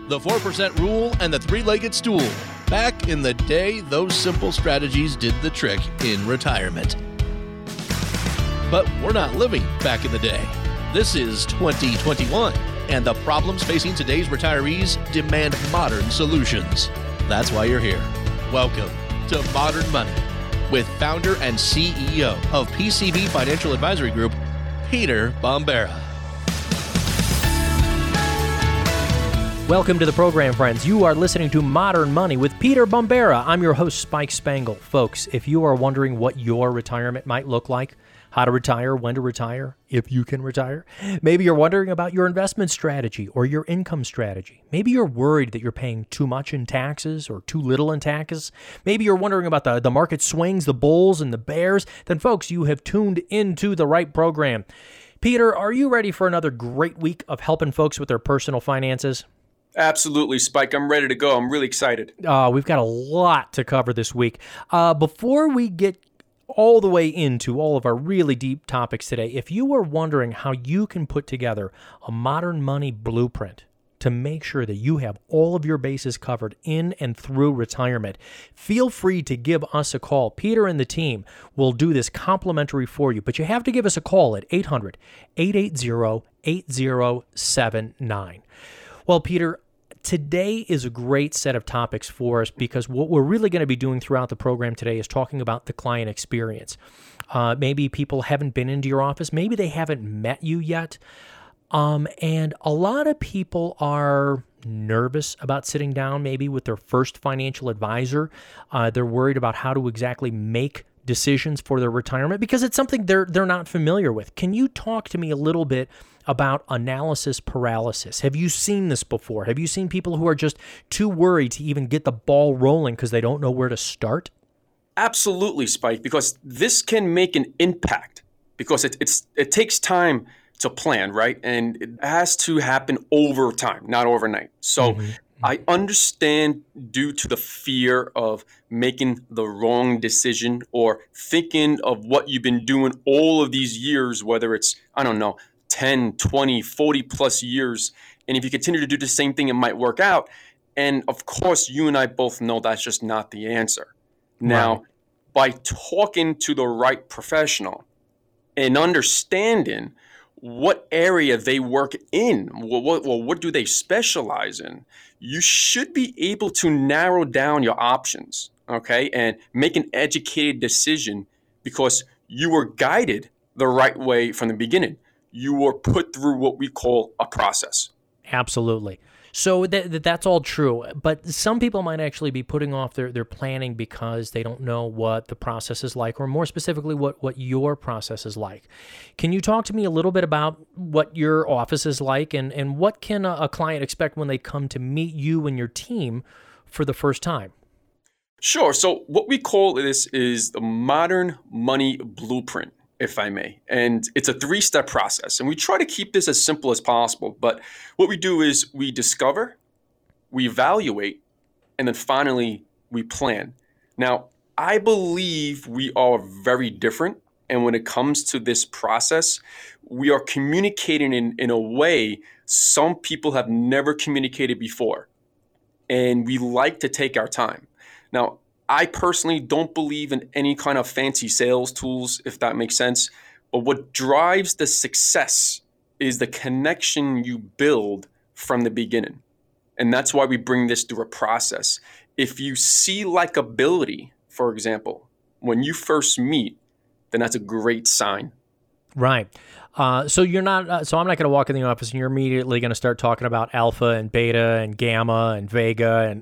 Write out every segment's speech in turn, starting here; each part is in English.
the 4% rule, and the three-legged stool. Back in the day, those simple strategies did the trick in retirement. But we're not living back in the day. This is 2021, and the problems facing today's retirees demand modern solutions. That's why you're here. Welcome to Modern Money with founder and CEO of PCB Financial Advisory Group, Peter Bombara. Welcome to the program, friends. You are listening to Modern Money with Peter Bombara. I'm your host, Spike Spangle. Folks, if you are wondering what your retirement might look like, how to retire, when to retire, if you can retire, maybe you're wondering about your investment strategy or your income strategy. Maybe you're worried that you're paying too much in taxes or too little in taxes. Maybe you're wondering about the market swings, the bulls and the bears. Then, folks, you have tuned into the right program. Peter, are you ready for another great week of helping folks with their personal finances? Absolutely, Spike. I'm ready to go. I'm really excited. We've got a lot to cover this week. Before we get all the way into all of our really deep topics today, if you are wondering how you can put together a modern money blueprint to make sure that you have all of your bases covered in and through retirement, feel free to give us a call. Peter and the team will do this complimentary for you, but you have to give us a call at 800-880-8079. Well, Peter, today is a great set of topics for us because what we're really going to be doing throughout the program today is talking about the client experience. Maybe people haven't been into your office. Maybe they haven't met you yet. And a lot of people are nervous about sitting down maybe with their first financial advisor. They're worried about how to exactly make decisions for their retirement because it's something they're not familiar with. Can you talk to me a little bit about analysis paralysis? Have you seen this before? Have you seen people who are just too worried to even get the ball rolling because they don't know where to start? Absolutely, Spike, because this can make an impact because it takes time to plan, right? And it has to happen over time, not overnight. So I understand due to the fear of making the wrong decision or thinking of what you've been doing all of these years, whether it's, 10, 20, 40 plus years. And if you continue to do the same thing, it might work out. And of course, you and I both know that's just not the answer. Now, by talking to the right professional and understanding what area they work in, what do they specialize in, you should be able to narrow down your options, okay, and make an educated decision because you were guided the right way from the beginning. You were put through what we call a process. Absolutely. So that's all true, but some people might actually be putting off their planning because they don't know what the process is like, or more specifically, what your process is like. Can you talk to me a little bit about what your office is like, and what can a client expect when they come to meet you and your team for the first time? Sure. So what we call this is the Modern Money Blueprint, if I may. And it's a 3-step process. And we try to keep this as simple as possible. But what we do is we discover, we evaluate, and then finally we plan. Now, I believe we are very different. And when it comes to this process, we are communicating in a way some people have never communicated before. And we like to take our time. Now, I personally don't believe in any kind of fancy sales tools, if that makes sense. But what drives the success is the connection you build from the beginning. And that's why we bring this through a process. If you see likability, for example, when you first meet, then that's a great sign. Right. So you're not. So I'm not going to walk in the office and you're immediately going to start talking about alpha and beta and gamma and vega and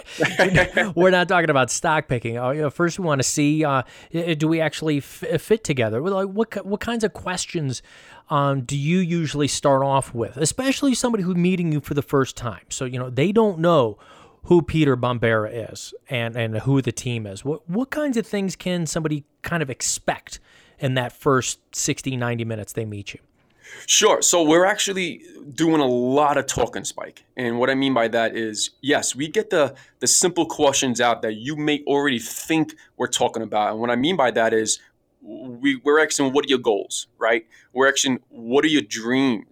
we're not talking about stock picking. First, we want to see do we actually fit together? What kinds of questions do you usually start off with, especially somebody who's meeting you for the first time? So they don't know who Peter Bombara is and who the team is. What kinds of things can somebody kind of expect in that first 60, 90 minutes they meet you? Sure. So we're actually doing a lot of talking, Spike. And what I mean by that is, yes, we get the simple questions out that you may already think we're talking about. And what I mean by that is we're asking, what are your goals, right? We're asking, what are your dreams?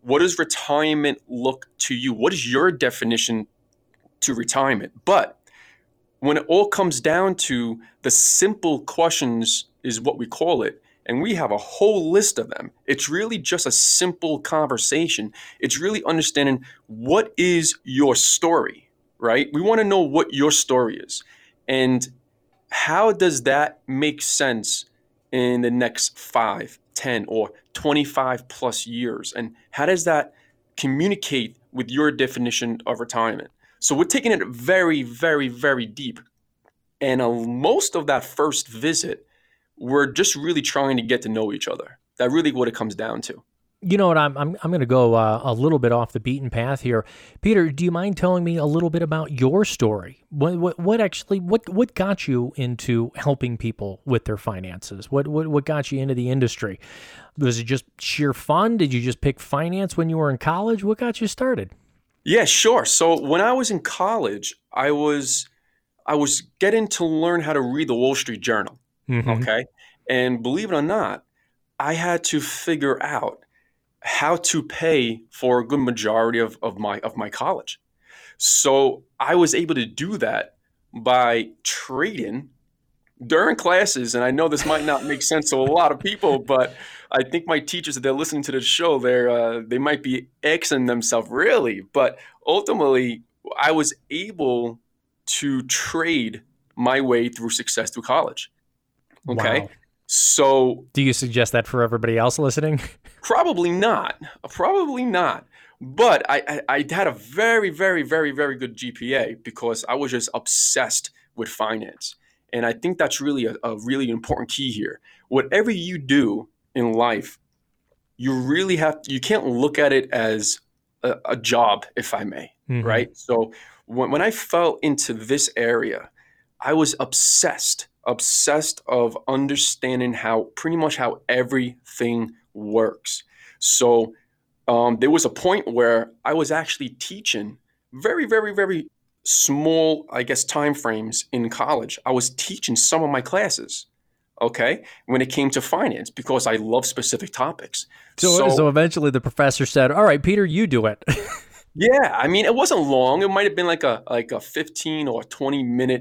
what does retirement look to you? What is your definition to retirement? But when it all comes down to the simple questions is what we call it, and we have a whole list of them. It's really just a simple conversation. It's really understanding what is your story, right? We want to know what your story is. And how does that make sense in the next 5, 10, or 25 plus years? And how does that communicate with your definition of retirement? So we're taking it very, very, very deep. And most of that first visit, we're just really trying to get to know each other. That's really what it comes down to. You know what? I'm going to go a little bit off the beaten path here. Peter, do you mind telling me a little bit about your story? What got you into helping people with their finances? What got you into the industry? Was it just sheer fun? Did you just pick finance when you were in college? What got you started? Yeah, sure. So when I was in college, I was getting to learn how to read the Wall Street Journal. Mm-hmm. Okay. And believe it or not, I had to figure out how to pay for a good majority of my college. So I was able to do that by trading during classes. And I know this might not make sense to a lot of people, but I think my teachers, if they're listening to the show, they might be Xing themselves really. But ultimately, I was able to trade my way through success through college. Okay. Wow. So do you suggest that for everybody else listening? Probably not. But I had a very, very, very, very good GPA because I was just obsessed with finance. And I think that's really a really important key here. Whatever you do in life, you can't look at it as a job, if I may, mm-hmm. right? So when I fell into this area, I was obsessed of understanding pretty much how everything works. So there was a point where I was actually teaching very, very, very small, I guess, time frames in college. I was teaching some of my classes, okay, when it came to finance because I love specific topics. So eventually the professor said, all right, Peter, you do it. Yeah, I mean, it wasn't long. It might have been like a 15 or 20 minute,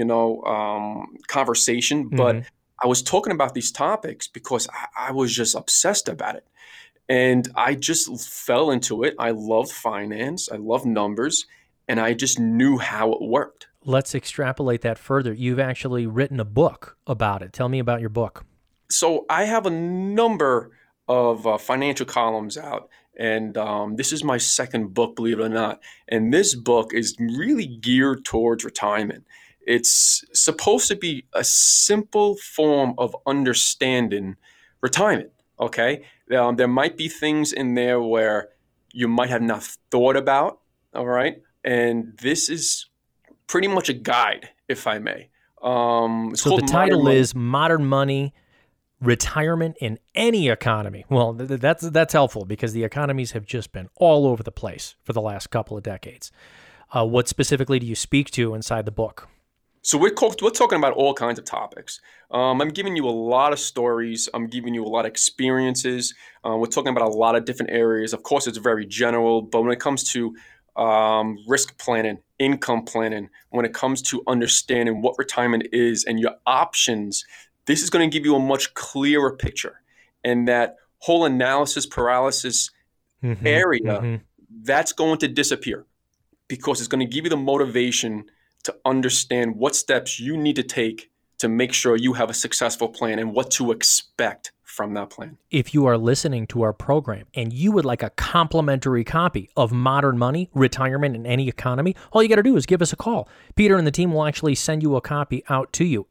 conversation. But mm-hmm. I was talking about these topics because I was just obsessed about it. And I just fell into it. I love finance. I love numbers. And I just knew how it worked. Let's extrapolate that further. You've actually written a book about it. Tell me about your book. So I have a number of financial columns out. And this is my second book, believe it or not. And this book is really geared towards retirement. It's supposed to be a simple form of understanding retirement, okay? There might be things in there where you might have not thought about, all right? And this is pretty much a guide, if I may. So the title is Modern Money, Retirement in Any Economy. Well, that's helpful because the economies have just been all over the place for the last couple of decades. What specifically do you speak to inside the book? So we're talking about all kinds of topics. I'm giving you a lot of stories. I'm giving you a lot of experiences. We're talking about a lot of different areas. Of course, it's very general, but when it comes to risk planning, income planning, when it comes to understanding what retirement is and your options, this is going to give you a much clearer picture. And that whole analysis paralysis mm-hmm, area, mm-hmm. that's going to disappear because it's going to give you the motivation to understand what steps you need to take to make sure you have a successful plan and what to expect from that plan. If you are listening to our program and you would like a complimentary copy of Modern Money, Retirement in Any Economy, all you got to do is give us a call. Peter and the team will actually send you a copy out to you,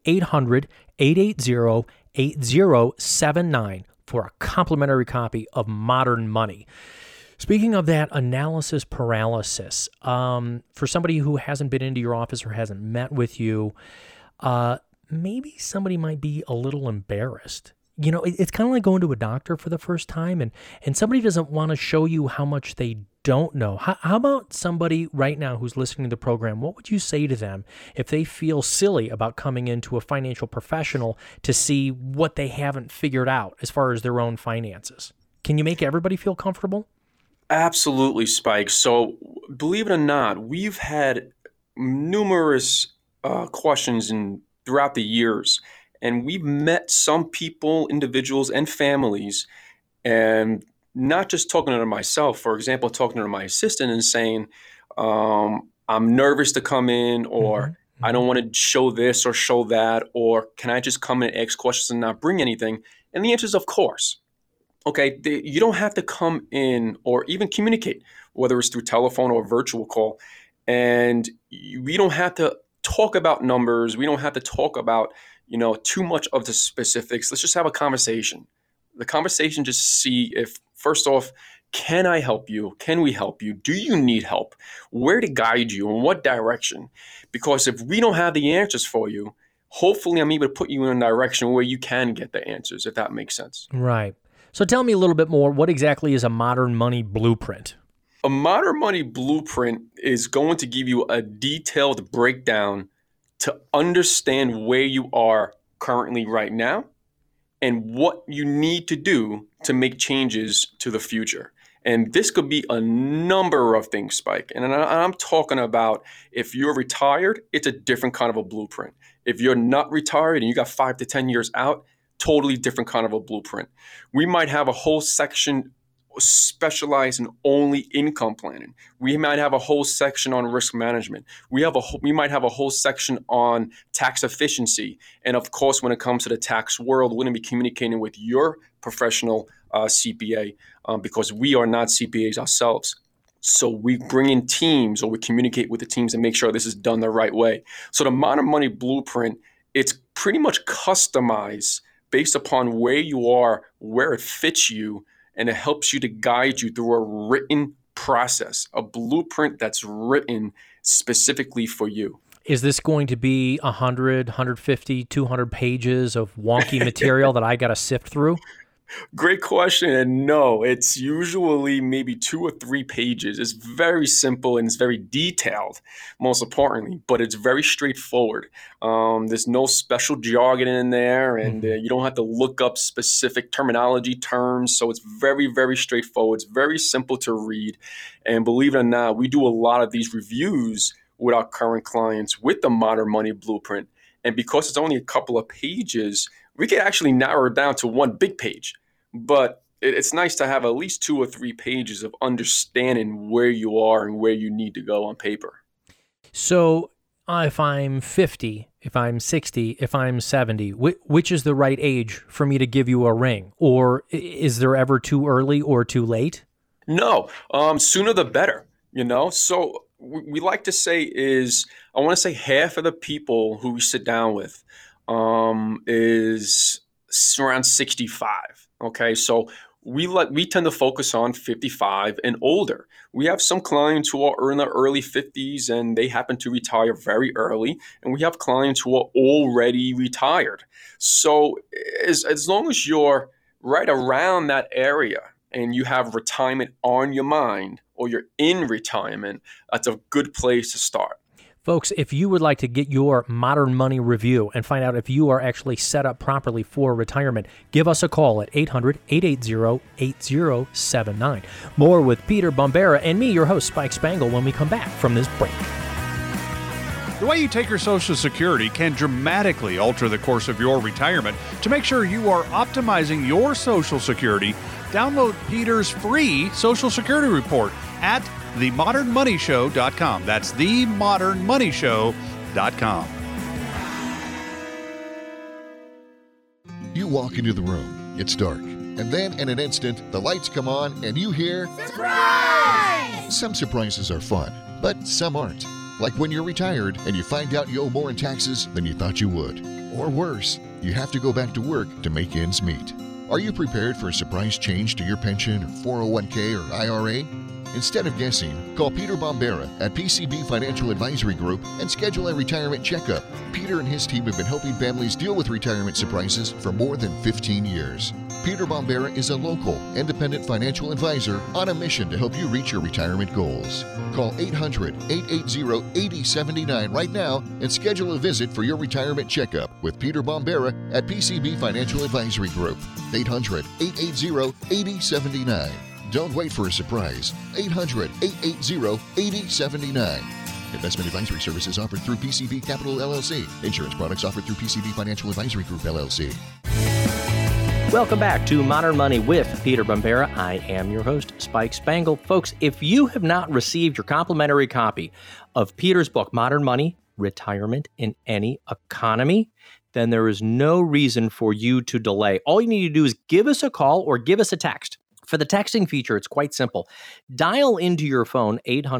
800-880-8079 for a complimentary copy of Modern Money. Speaking of that analysis paralysis, for somebody who hasn't been into your office or hasn't met with you, maybe somebody might be a little embarrassed. You know, it's kind of like going to a doctor for the first time and somebody doesn't want to show you how much they don't know. How about somebody right now who's listening to the program? What would you say to them if they feel silly about coming into a financial professional to see what they haven't figured out as far as their own finances? Can you make everybody feel comfortable? Absolutely, Spike. So, believe it or not, we've had numerous questions throughout the years, and we've met some people, individuals, and families, and not just talking to myself. For example, talking to my assistant and saying, "I'm nervous to come in," or "I don't want to show this or show that," or "Can I just come in and ask questions and not bring anything?" And the answer is, of course. Okay, you don't have to come in or even communicate, whether it's through telephone or virtual call. And we don't have to talk about numbers. We don't have to talk about, too much of the specifics. Let's just have a conversation. The conversation, just see if, first off, can I help you? Can we help you? Do you need help? Where to guide you? In what direction? Because if we don't have the answers for you, hopefully I'm able to put you in a direction where you can get the answers, if that makes sense. Right. So tell me a little bit more. What exactly is a modern money blueprint? A modern money blueprint is going to give you a detailed breakdown to understand where you are currently right now and what you need to do to make changes to the future. And this could be a number of things, Spike. And I'm talking about, if you're retired, it's a different kind of a blueprint. If you're not retired and you got 5 to 10 years out, totally different kind of a blueprint. We might have a whole section specialized in only income planning. We might have a whole section on risk management. We might have a whole section on tax efficiency. And of course, when it comes to the tax world, we're going to be communicating with your professional CPA because we are not CPAs ourselves. So we bring in teams, or we communicate with the teams and make sure this is done the right way. So the Modern Money Blueprint, it's pretty much customized based upon where you are, where it fits you, and it helps you to guide you through a written process, a blueprint that's written specifically for you. Is this going to be 100, 150, 200 pages of wonky material that I got to sift through? Great question. And no, it's usually maybe 2 or 3 pages. It's very simple and it's very detailed, most importantly, but it's very straightforward. There's no special jargon in there, and you don't have to look up specific terminology terms. So it's very, very straightforward. It's very simple to read. And believe it or not, we do a lot of these reviews with our current clients with the Modern Money Blueprint. And because it's only a couple of pages, we can actually narrow it down to one big page. But it's nice to have at least 2 or 3 pages of understanding where you are and where you need to go on paper. So if I'm 50, if I'm 60, if I'm 70, which is the right age for me to give you a ring? Or is there ever too early or too late? No, sooner the better, So we like to say I want to say half of the people who we sit down with is around 65. Okay, so we tend to focus on 55 and older. We have some clients who are in their early 50s and they happen to retire very early, and we have clients who are already retired. So as long as you're right around that area and you have retirement on your mind, or you're in retirement, that's a good place to start. Folks, if you would like to get your Modern Money review and find out if you are actually set up properly for retirement, give us a call at 800-880-8079. More with Peter Bombera and me, your host, Spike Spangle, when we come back from this break. The way you take your Social Security can dramatically alter the course of your retirement. To make sure you are optimizing your Social Security, download Peter's free Social Security report at themodernmoneyshow.com. That's themodernmoneyshow.com. You walk into the room, it's dark, and then in an instant, the lights come on and you hear, "Surprise!" Some surprises are fun, but some aren't. Like when you're retired and you find out you owe more in taxes than you thought you would. Or worse, you have to go back to work to make ends meet. Are you prepared for a surprise change to your pension or 401k or IRA? Instead of guessing, call Peter Bombera at PCB Financial Advisory Group and schedule a retirement checkup. Peter and his team have been helping families deal with retirement surprises for more than 15 years. Peter Bombera is a local, independent financial advisor on a mission to help you reach your retirement goals. Call 800-880-8079 right now and schedule a visit for your retirement checkup with Peter Bombera at PCB Financial Advisory Group. 800-880-8079. Don't wait for a surprise. 800-880-8079. Investment advisory services offered through PCB Capital LLC. Insurance products offered through PCB Financial Advisory Group LLC. Welcome back to Modern Money with Peter Bambera. I am your host, Spike Spangle. Folks, if you have not received your complimentary copy of Peter's book, Modern Money, Retirement in Any Economy, then there is no reason for you to delay. All you need to do is give us a call or give us a text. For the texting feature, it's quite simple. Dial into your phone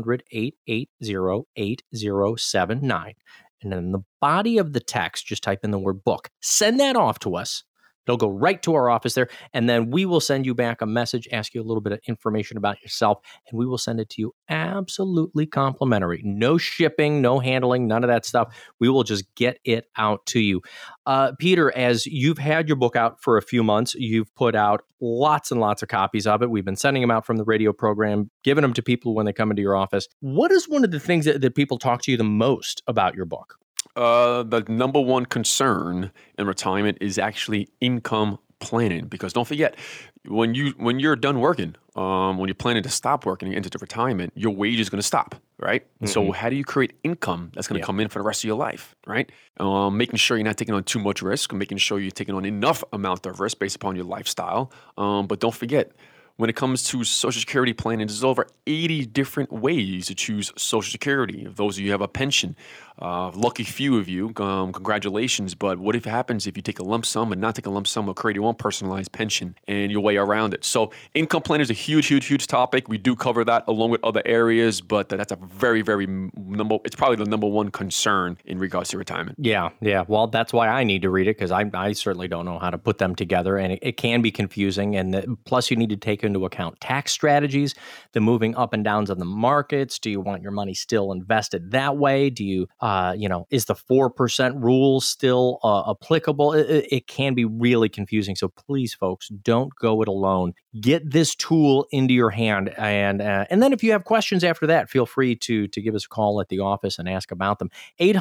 800-880-8079. And then in the body of the text, just type in the word book. Send that off to us. It'll go right to our office there, and then we will send you back a message, ask you a little bit of information about yourself, and we will send it to you absolutely complimentary. No shipping, no handling, none of that stuff. We will just get it out to you. Peter, as you've had your book out for a few months, you've put out lots and lots of copies of it. We've been sending them out from the radio program, giving them to people when they come into your office. What is one of the things that people talk to you the most about your book? The number one concern in retirement is actually income planning, because don't forget, when you're done working, when you're planning to stop working and enter the retirement, your wage is going to stop, right? Mm-hmm. So how do you create income that's going to come in for the rest of your life, right? Making sure you're not taking on too much risk, making sure you're taking on enough amount of risk based upon your lifestyle. But don't forget, when it comes to Social Security planning, there's over 80 different ways to choose Social Security. If those of you have a pension, lucky few of you, congratulations. But what if happens if you take a lump sum and not take a lump sum or create your own personalized pension and your way around it? So income planning is a huge, huge, huge topic. We do cover that along with other areas, but that's a very, very it's probably the number one concern in regards to retirement. Yeah. Well, that's why I need to read it, because I certainly don't know how to put them together, and it can be confusing. And plus, you need to take into account tax strategies, the moving up and downs of the markets. Do you want your money still invested that way? Do you, is the 4% rule still applicable? It can be really confusing. So please, folks, don't go it alone. Get this tool into your hand. And then if you have questions after that, feel free to give us a call at the office and ask about them.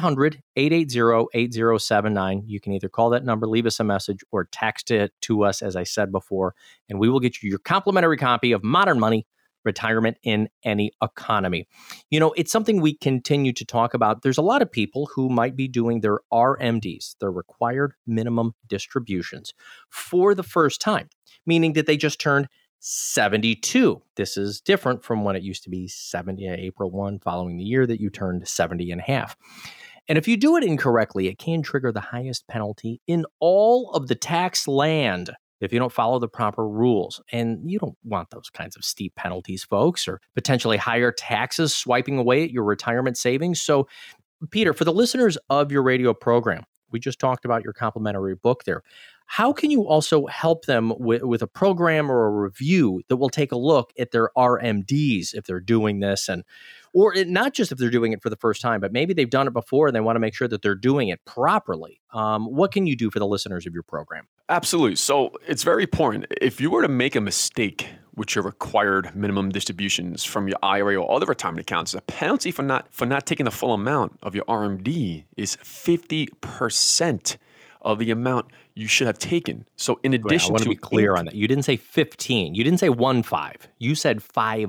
800-880-8079. You can either call that number, leave us a message, or text it to us, as I said before, and we will get you your complimentary copy of Modern Money, Retirement in Any Economy. It's something we continue to talk about. There's a lot of people who might be doing their RMDs, their required minimum distributions, for the first time, meaning that they just turned 72. This is different from when it used to be 70, April 1, following the year that you turned 70 and a half. And if you do it incorrectly, it can trigger the highest penalty in all of the tax land if you don't follow the proper rules. And you don't want those kinds of steep penalties, folks, or potentially higher taxes swiping away at your retirement savings. So, Peter, for the listeners of your radio program, we just talked about your complimentary book there. How can you also help them with a program or a review that will take a look at their RMDs if they're doing this, or not just if they're doing it for the first time, but maybe they've done it before and they want to make sure that they're doing it properly? What can you do for the listeners of your program? Absolutely. So it's very important. If you were to make a mistake with your required minimum distributions from your IRA or other retirement accounts, the penalty for not taking the full amount of your RMD is 50% of the amount you should have taken. So in addition, I want to be clear on that. You didn't say 15. You didn't say 15. You said 50.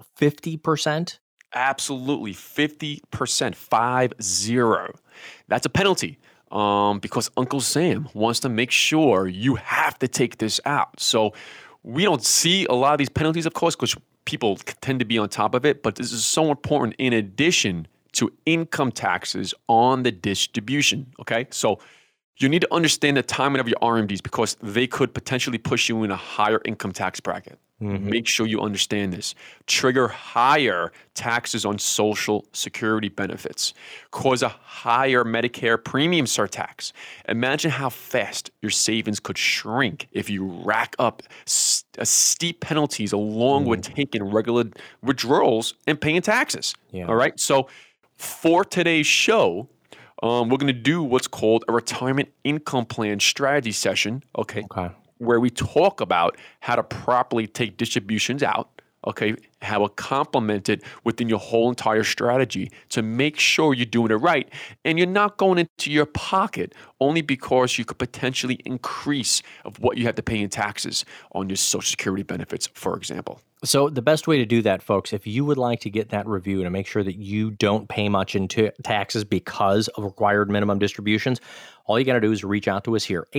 50%? Absolutely. 50%. 50. That's a penalty. Because Uncle Sam wants to make sure you have to take this out. So we don't see a lot of these penalties, of course, because people tend to be on top of it. But this is so important in addition to income taxes on the distribution. Okay, so you need to understand the timing of your RMDs because they could potentially push you in a higher income tax bracket. Mm-hmm. Make sure you understand this. Trigger higher taxes on Social Security benefits. Cause a higher Medicare premium surtax. Imagine how fast your savings could shrink if you rack up steep penalties along with taking regular withdrawals and paying taxes. Yeah. All right. So for today's show, we're going to do what's called a retirement income plan strategy session. Okay. Where we talk about how to properly take distributions out okay, how it complemented within your whole entire strategy to make sure you're doing it right. And you're not going into your pocket only because you could potentially increase of what you have to pay in taxes on your Social Security benefits, for example. So the best way to do that, folks, if you would like to get that review and make sure that you don't pay much into taxes because of required minimum distributions, all you got to do is reach out to us here,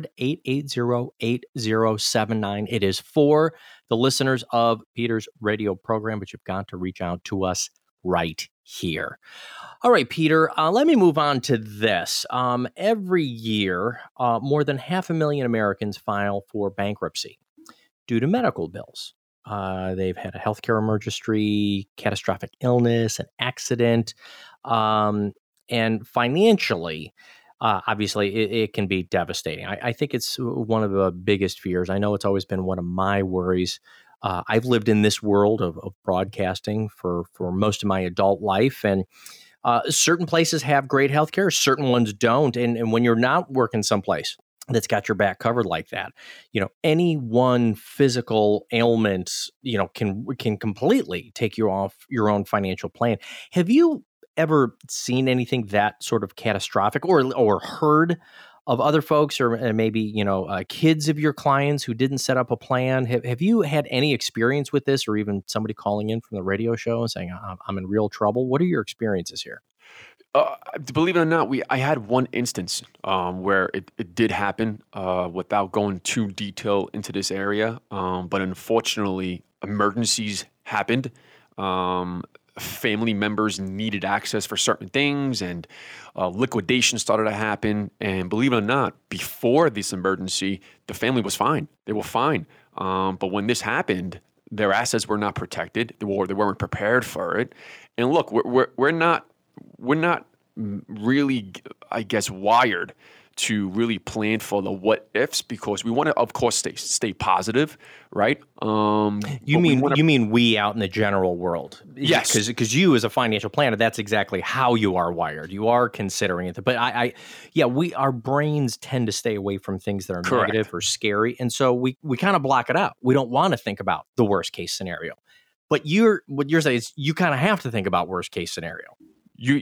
800-880-8079. It is for the listeners of Peter's radio program, but you've got to reach out to us right here. All right, Peter, let me move on to this. Every year, more than 500,000 Americans file for bankruptcy due to medical bills. They've had a healthcare emergency, catastrophic illness, an accident, and financially, obviously, it can be devastating. I think it's one of the biggest fears. I know it's always been one of my worries. I've lived in this world of broadcasting for most of my adult life, and certain places have great healthcare, certain ones don't. And when you're not working someplace that's got your back covered like that, any one physical ailment, can completely take you off your own financial plan. Have you ever seen anything that sort of catastrophic, or heard of other folks, or maybe kids of your clients who didn't set up a plan? Have you had any experience with this, or even somebody calling in from the radio show and saying, I'm in real trouble? What are your experiences here? Believe it or not, I had one instance where it did happen without going too detailed into this area. But unfortunately, emergencies happened. Family members needed access for certain things, and liquidation started to happen. And believe it or not, before this emergency, the family was fine. They were fine. But when this happened, their assets were not protected, or they weren't prepared for it. And look, we're not really, I guess, wired to really plan for the what ifs, because we want to, of course, stay positive, right? You mean we out in the general world? Yes, because you as a financial planner, that's exactly how you are wired. You are considering it, but our brains tend to stay away from things that are Correct. Negative or scary, and so we kind of block it out. We don't want to think about the worst case scenario. But what you're saying is you kind of have to think about worst case scenario. You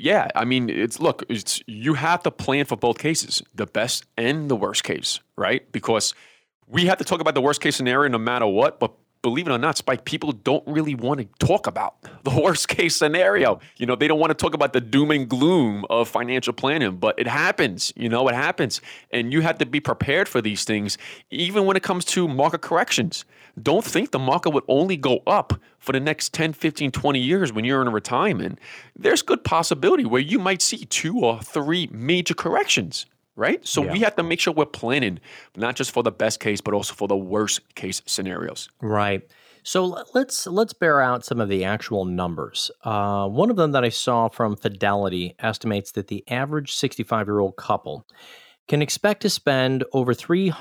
have to plan for both cases, the best and the worst case, right? Because we have to talk about the worst case scenario no matter what, but believe it or not, Spike, people don't really want to talk about the worst case scenario. They don't want to talk about the doom and gloom of financial planning, but it happens. It happens. And you have to be prepared for these things, even when it comes to market corrections. Don't think the market would only go up for the next 10, 15, 20 years when you're in a retirement. There's good possibility where you might see 2 or 3 major corrections. Right? So we have to make sure we're planning not just for the best case, but also for the worst case scenarios. Right. So let's bear out some of the actual numbers. One of them that I saw from Fidelity estimates that the average 65-year-old couple can expect to spend over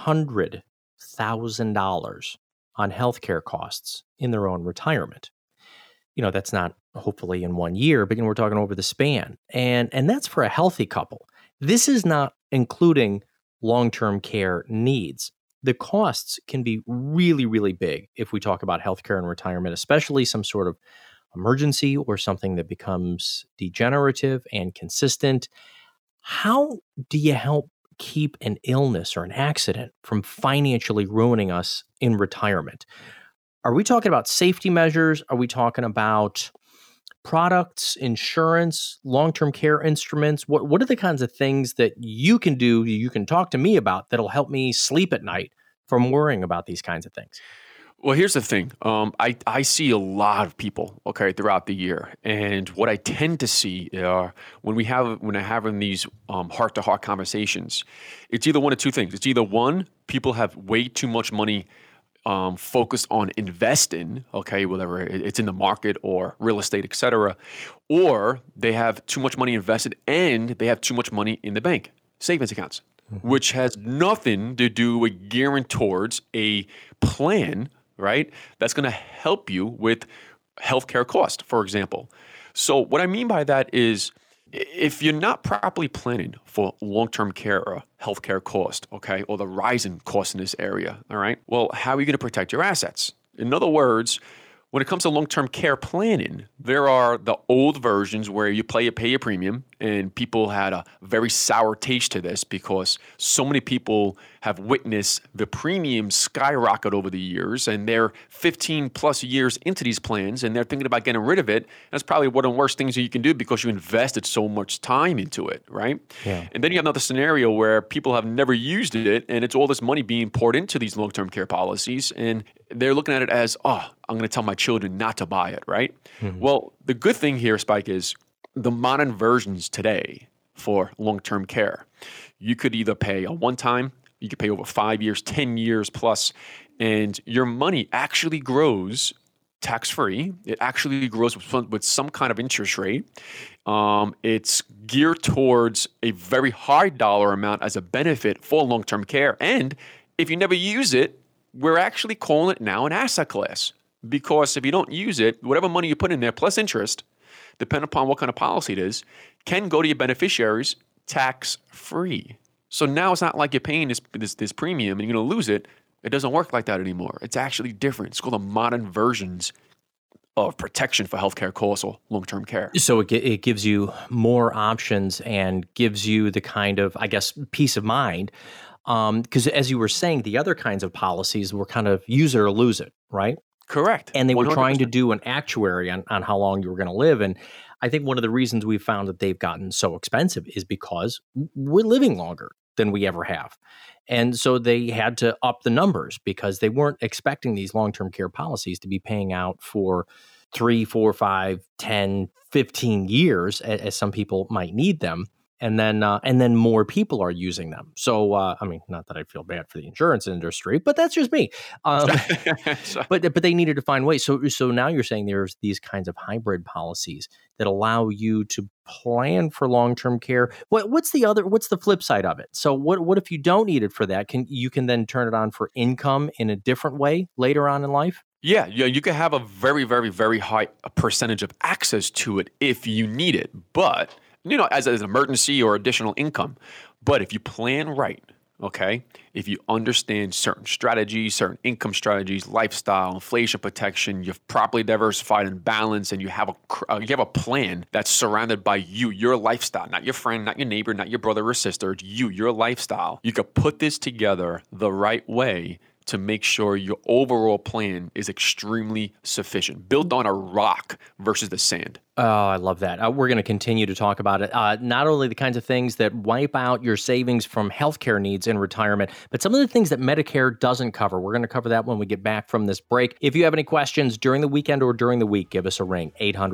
$300,000 on healthcare costs in their own retirement. That's not hopefully in 1 year, but we're talking over the span. And that's for a healthy couple. This is not including long-term care needs. The costs can be really, really big if we talk about healthcare and retirement, especially some sort of emergency or something that becomes degenerative and consistent. How do you help keep an illness or an accident from financially ruining us in retirement? Are we talking about safety measures? Are we talking about products, insurance, long-term care instruments? What are the kinds of things that you can do, you can talk to me about, that'll help me sleep at night from worrying about these kinds of things? Well, here's the thing. I see a lot of people, throughout the year. And what I tend to see when I'm having these heart-to-heart conversations, it's either one of two things. It's either one, people have way too much money focused on investing, whether it's in the market or real estate, et cetera, or they have too much money invested and they have too much money in the bank, savings accounts, which has nothing to do with gearing towards a plan, right? That's going to help you with healthcare cost, for example. So what I mean by that is, if you're not properly planning for long-term care or healthcare cost, or the rising cost in this area, all right, well, how are you going to protect your assets? In other words, When it comes to long-term care planning, there are the old versions where you pay your premium, and people had a very sour taste to this because so many people have witnessed the premiums skyrocket over the years, and they're 15 plus years into these plans, and they're thinking about getting rid of it. That's probably one of the worst things that you can do because you invested so much time into it, right? Yeah. And then you have another scenario where people have never used it, and it's all this money being poured into these long-term care policies, and they're looking at it as, I'm going to tell my children not to buy it, right? Mm-hmm. Well, the good thing here, Spike, is the modern versions today for long-term care. You could either pay a one-time, you could pay over 5 years, 10 years plus, and your money actually grows tax-free. It actually grows with some kind of interest rate. It's geared towards a very high dollar amount as a benefit for long-term care. And if you never use it, we're actually calling it now an asset class, because if you don't use it, whatever money you put in there plus interest, depending upon what kind of policy it is, can go to your beneficiaries tax-free. So now it's not like you're paying this premium and you're going to lose it. It doesn't work like that anymore. It's actually different. It's called the modern versions of protection for healthcare costs or long-term care. So it gives you more options and gives you the kind of, I guess, peace of mind. Because as you were saying, the other kinds of policies were kind of use it or lose it, right? Correct. And they were 100%. trying to do an actuary on how long you were going to live. And I think one of the reasons we found that they've gotten so expensive is because we're living longer than we ever have. And so they had to up the numbers because they weren't expecting these long-term care policies to be paying out for 3, 4, 5, 10, 15 years, as some people might need them. And then more people are using them. So, I mean, not that I feel bad for the insurance industry, but that's just me. But they needed to find ways. So now you're saying there's these kinds of hybrid policies that allow you to plan for long-term care. What's the flip side of it? So what if you don't need it for that? You can then turn it on for income in a different way later on in life? Yeah, you can have a very, very, very high percentage of access to it if you need it, but as an emergency or additional income. But if you plan right, okay, if you understand certain strategies, certain income strategies, lifestyle, inflation protection, you've properly diversified and balanced, and you have a plan that's surrounded by your lifestyle, not your friend, not your neighbor, not your brother or sister, it's your lifestyle. You could put this together the right way to make sure your overall plan is extremely sufficient, built on a rock versus the sand. Oh, I love that. We're going to continue to talk about it. Not only the kinds of things that wipe out your savings from healthcare needs in retirement, but some of the things that Medicare doesn't cover. We're going to cover that when we get back from this break. If you have any questions during the weekend or during the week, give us a ring,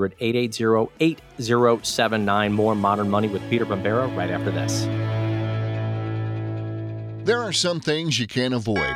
800-880-8079. More Modern Money with Peter Bambera right after this. There are some things you can't avoid.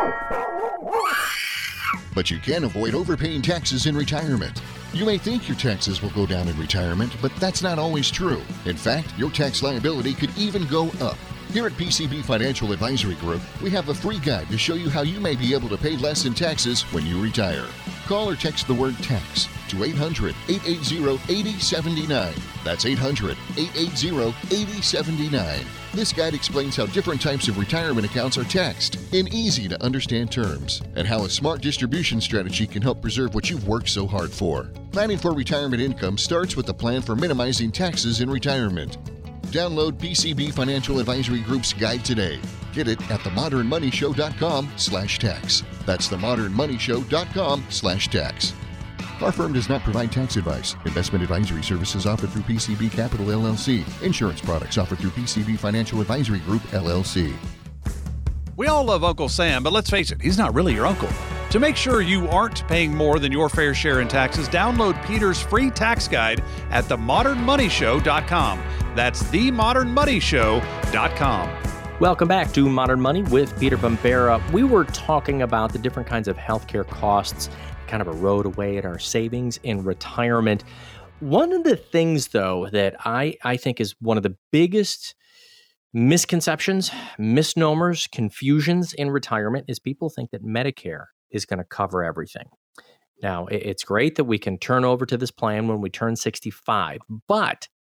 But you can avoid overpaying taxes in retirement. You may think your taxes will go down in retirement, but that's not always true. In fact, your tax liability could even go up. Here at PCB Financial Advisory Group, we have a free guide to show you how you may be able to pay less in taxes when you retire. Call or text the word tax to 800-880-8079. That's 800-880-8079. This guide explains how different types of retirement accounts are taxed in easy to understand terms, and how a smart distribution strategy can help preserve what you've worked so hard for. Planning for retirement income starts with a plan for minimizing taxes in retirement. Download PCB Financial Advisory Group's guide today. Get it at themodernmoneyshow.com/tax. That's themodernmoneyshow.com/tax. Our firm does not provide tax advice. Investment advisory services offered through PCB Capital LLC. Insurance products offered through PCB Financial Advisory Group LLC. We all love Uncle Sam, but let's face it, he's not really your uncle. To make sure you aren't paying more than your fair share in taxes, download Peter's free tax guide at themodernmoneyshow.com. That's themodernmoneyshow.com. Welcome back to Modern Money with Peter Bambera. We were talking about the different kinds of healthcare costs kind of erode away at our savings in retirement. One of the things, though, that I think is one of the biggest misconceptions, misnomers, confusions in retirement is people think that Medicare is going to cover everything. Now, it's great that we can turn over to this plan when we turn 65, but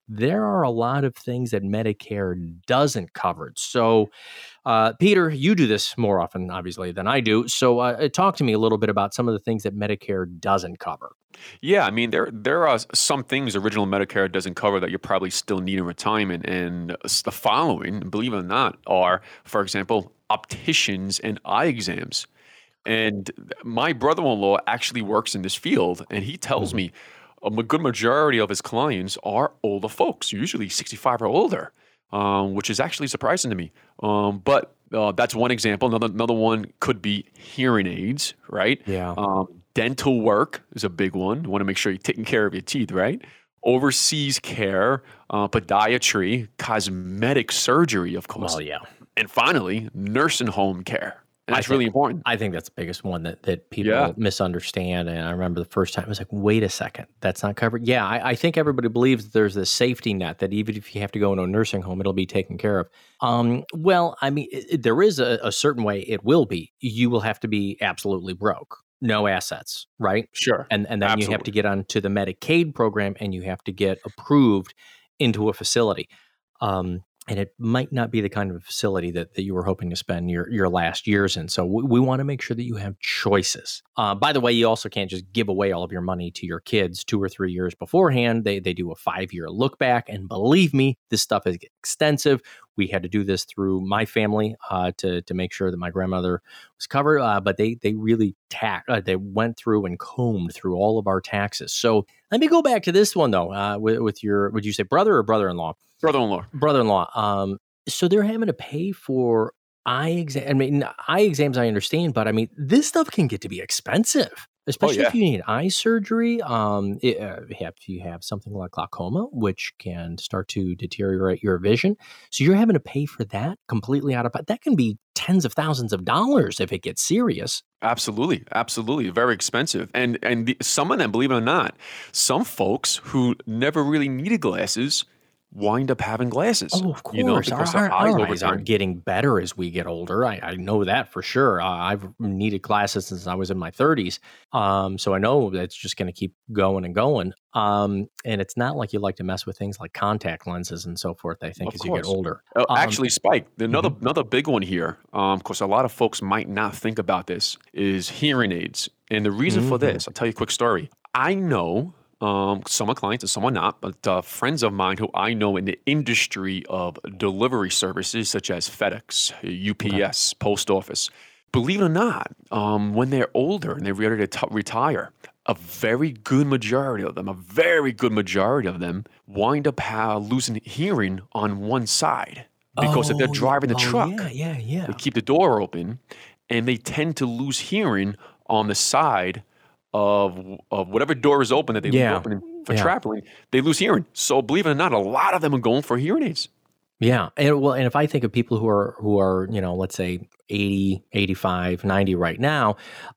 there are a lot of things that Medicare doesn't cover. So, Peter, you do this more often, obviously, than I do. So talk to me a little bit about some of the things that Medicare doesn't cover. Yeah, I mean, there are some things original Medicare doesn't cover that you probably still need in retirement. And the following, believe it or not, are, for example, opticians and eye exams. And my brother-in-law actually works in this field, and he tells me a good majority of his clients are older folks, usually 65 or older, which is actually surprising to me. But that's one example. Another one could be hearing aids, right? Yeah. Dental work is a big one. You want to make sure you're taking care of your teeth, right? Overseas care, podiatry, cosmetic surgery, of course. Well, yeah. And finally, nursing home care. And that's really important. I think that's the biggest one that people misunderstand. And I remember the first time I was like, wait a second, that's not covered. Yeah, I think everybody believes that there's this safety net that even if you have to go into a nursing home, it'll be taken care of. Well, I mean, there is a certain way it will be. You will have to be absolutely broke. No assets, right? Sure. And then you have to get onto the Medicaid program and you have to get approved into a facility. And it might not be the kind of facility that you were hoping to spend your last years in. So we want to make sure that you have choices. By the way, you also can't just give away all of your money to your kids 2 or 3 years beforehand. They do a 5-year look back. And believe me, this stuff is extensive. We had to do this through my family to make sure that my grandmother was covered. But they really they went through and combed through all of our taxes. So let me go back to this one, though, with your, would you say brother or brother-in-law? Brother-in-law. Brother-in-law. So they're having to pay for eye exam. I mean, eye exams, I understand, but I mean, this stuff can get to be expensive, especially if you need eye surgery. If you have something like glaucoma, which can start to deteriorate your vision. So you're having to pay for that completely out of pocket. That can be tens of thousands of dollars if it gets serious. Absolutely. Very expensive. And some of them, believe it or not, some folks who never really needed glasses wind up having glasses. Oh, of course. Because our eyes aren't getting better as we get older. I know that for sure. I've needed glasses since I was in my 30s. So I know that's just going to keep going and going. And it's not like you like to mess with things like contact lenses and so forth, I think, as you get older. Actually, Spike, another big one here, because a lot of folks might not think about this, is hearing aids. And the reason for this, I'll tell you a quick story. I know some are clients and some are not, but friends of mine who I know in the industry of delivery services such as FedEx, UPS, Post Office, believe it or not, when they're older and they're ready to retire, a very good majority of them wind up losing hearing on one side. Because if they're driving the truck, they keep the door open and they tend to lose hearing on the side of whatever door is open that they leave open for traveling, they lose hearing. So believe it or not, a lot of them are going for hearing aids. Yeah. And if I think of people who are, let's say 80, 85, 90 right now,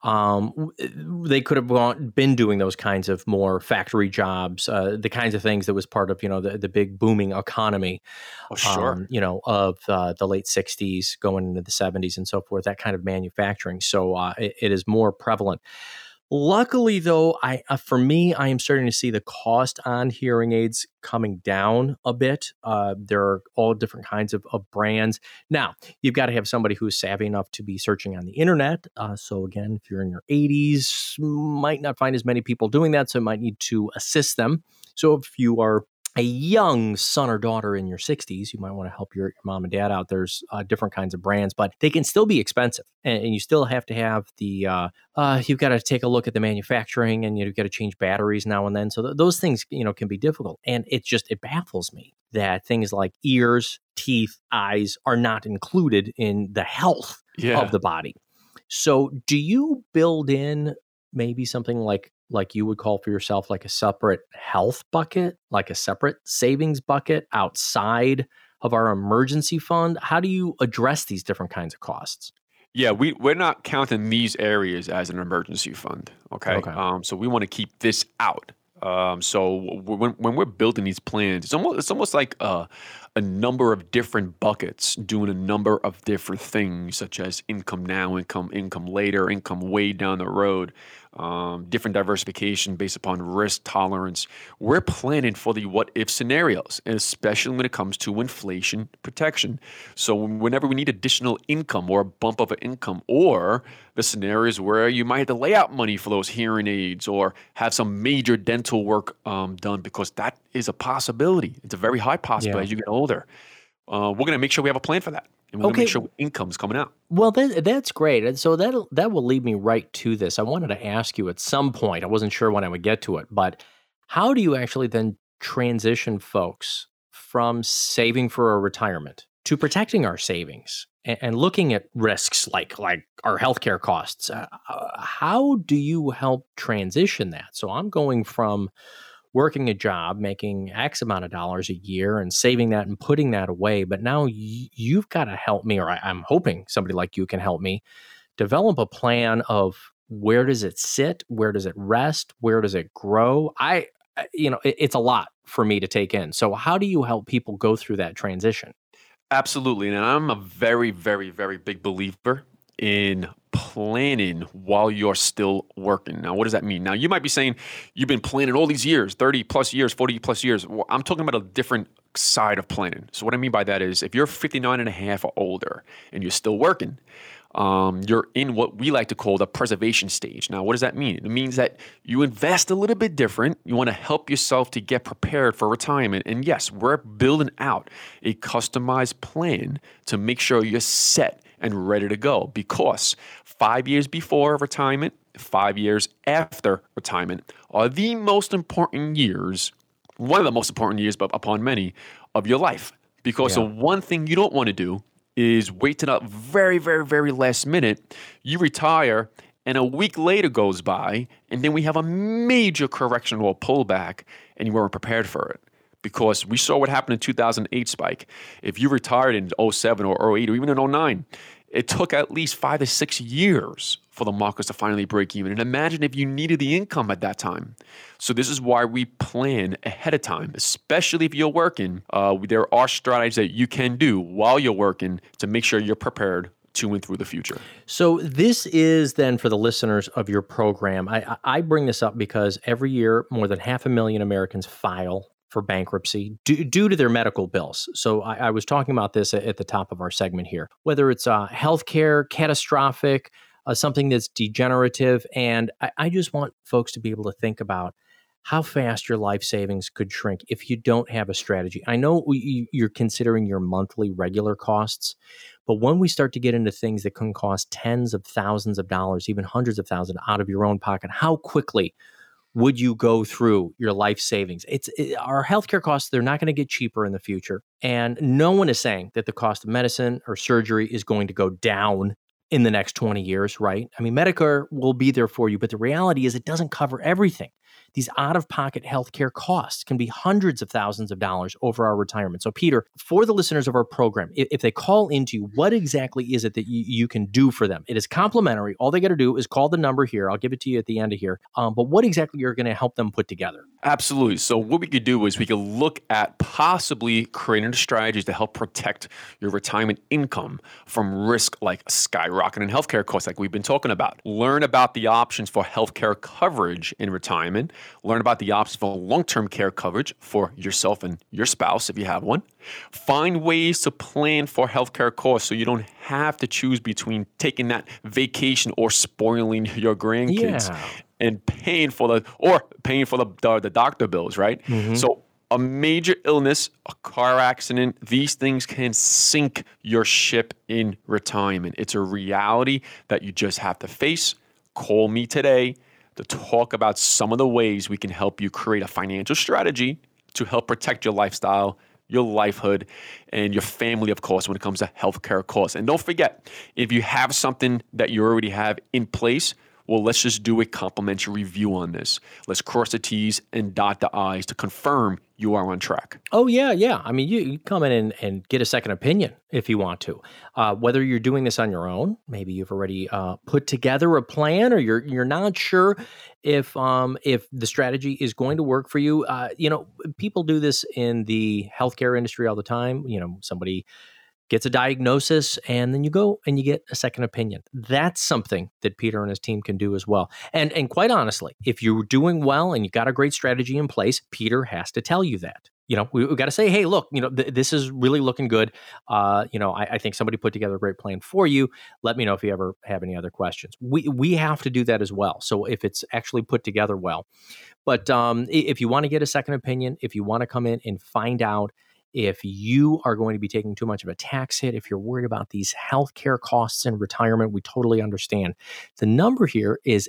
they could have been doing those kinds of more factory jobs, the kinds of things that was part of, the big booming economy, of the late 60s going into the 70s and so forth, that kind of manufacturing. So it is more prevalent. Luckily, though, for me, I am starting to see the cost on hearing aids coming down a bit. There are all different kinds of brands. Now, you've got to have somebody who's savvy enough to be searching on the internet. So again, if you're in your 80s, might not find as many people doing that, so you might need to assist them. So if you are a young son or daughter in your 60s, you might want to help your mom and dad out. There's different kinds of brands, but they can still be expensive. And you still have to have you've got to take a look at the manufacturing, and you've got to change batteries now and then. So those things, can be difficult. And it baffles me that things like ears, teeth, eyes are not included in the health of the body. So do you build in maybe something like you would call for yourself like a separate health bucket, like a separate savings bucket outside of our emergency fund? How do you address these different kinds of costs? Yeah, we're not counting these areas as an emergency fund. Okay. So we want to keep this out. So when we're building these plans, it's almost like a a number of different buckets, doing a number of different things, such as income now, income later, income way down the road, different diversification based upon risk tolerance. We're planning for the what-if scenarios, and especially when it comes to inflation protection. So whenever we need additional income or a bump of an income, or the scenarios where you might have to lay out money for those hearing aids or have some major dental work done, because that is a possibility. It's a very high possibility as you get older. We're going to make sure we have a plan for that. And we're going to make sure income's coming out. Well, that's great. And so that will lead me right to this. I wanted to ask you at some point, I wasn't sure when I would get to it, but how do you actually then transition folks from saving for a retirement to protecting our savings and looking at risks like our healthcare costs? How do you help transition that? So I'm going from working a job, making X amount of dollars a year and saving that and putting that away. But now you've got to help me, or I'm hoping somebody like you can help me develop a plan of where does it sit? Where does it rest? Where does it grow? It's a lot for me to take in. So how do you help people go through that transition? Absolutely. And I'm a very, very, very big believer in planning while you're still working. Now, what does that mean? Now, you might be saying you've been planning all these years, 30 plus years, 40 plus years. Well, I'm talking about a different side of planning. So what I mean by that is if you're 59 and a half or older and you're still working, you're in what we like to call the preservation stage. Now, what does that mean? It means that you invest a little bit different. You want to help yourself to get prepared for retirement. And yes, we're building out a customized plan to make sure you're set and ready to go, because 5 years before retirement, 5 years after retirement are the most important years, one of the most important years, but upon many, of your life. Because the one thing you don't want to do is wait till the very, very, very last minute, you retire, and a week later goes by, and then we have a major correction or pullback, and you weren't prepared for it. Because we saw what happened in 2008 spike. If you retired in 07 or 08 or even in 09, it took at least 5 to 6 years for the markets to finally break even. And imagine if you needed the income at that time. So this is why we plan ahead of time, especially if you're working. There are strategies that you can do while you're working to make sure you're prepared to and through the future. So this is then for the listeners of your program. I bring this up because every year more than 500,000 Americans file for bankruptcy due to their medical bills. So I was talking about this at the top of our segment here, whether it's healthcare, catastrophic, something that's degenerative. And I just want folks to be able to think about how fast your life savings could shrink if you don't have a strategy. I know you're considering your monthly regular costs, but when we start to get into things that can cost tens of thousands of dollars, even hundreds of thousands out of your own pocket, how quickly would you go through your life savings? Our healthcare costs, they're not going to get cheaper in the future. And no one is saying that the cost of medicine or surgery is going to go down in the next 20 years, right? I mean, Medicare will be there for you, but the reality is it doesn't cover everything. These out-of-pocket healthcare costs can be hundreds of thousands of dollars over our retirement. So, Peter, for the listeners of our program, if they call into you, what exactly is it that you can do for them? It is complimentary. All they got to do is call the number here. I'll give it to you at the end of here. But what exactly you're going to help them put together? Absolutely. So what we could do is we could look at possibly creating strategies to help protect your retirement income from risk like skyrocketing healthcare costs like we've been talking about. Learn about the options for healthcare coverage in retirement. Learn about the options for long-term care coverage for yourself and your spouse if you have one. Find ways to plan for healthcare costs so you don't have to choose between taking that vacation or spoiling your grandkids. Yeah. And paying for the doctor bills, right? Mm-hmm. So a major illness, a car accident, these things can sink your ship in retirement. It's a reality that you just have to face. Call me today to talk about some of the ways we can help you create a financial strategy to help protect your lifestyle, your livelihood, and your family, of course, when it comes to healthcare costs. And don't forget, if you have something that you already have in place, well, let's just do a complimentary review on this. Let's cross the T's and dot the I's to confirm you are on track. Oh, yeah. I mean, you come in and get a second opinion if you want to. Whether you're doing this on your own, maybe you've already put together a plan, or you're not sure if the strategy is going to work for you. People do this in the healthcare industry all the time. Somebody gets a diagnosis, and then you go and you get a second opinion. That's something that Peter and his team can do as well. And quite honestly, if you're doing well and you've got a great strategy in place, Peter has to tell you that. We've got to say, hey, look, this is really looking good. I think somebody put together a great plan for you. Let me know if you ever have any other questions. We have to do that as well. So if it's actually put together well. But if you want to get a second opinion, if you want to come in and find out if you are going to be taking too much of a tax hit, if you're worried about these healthcare costs in retirement, we totally understand. The number here is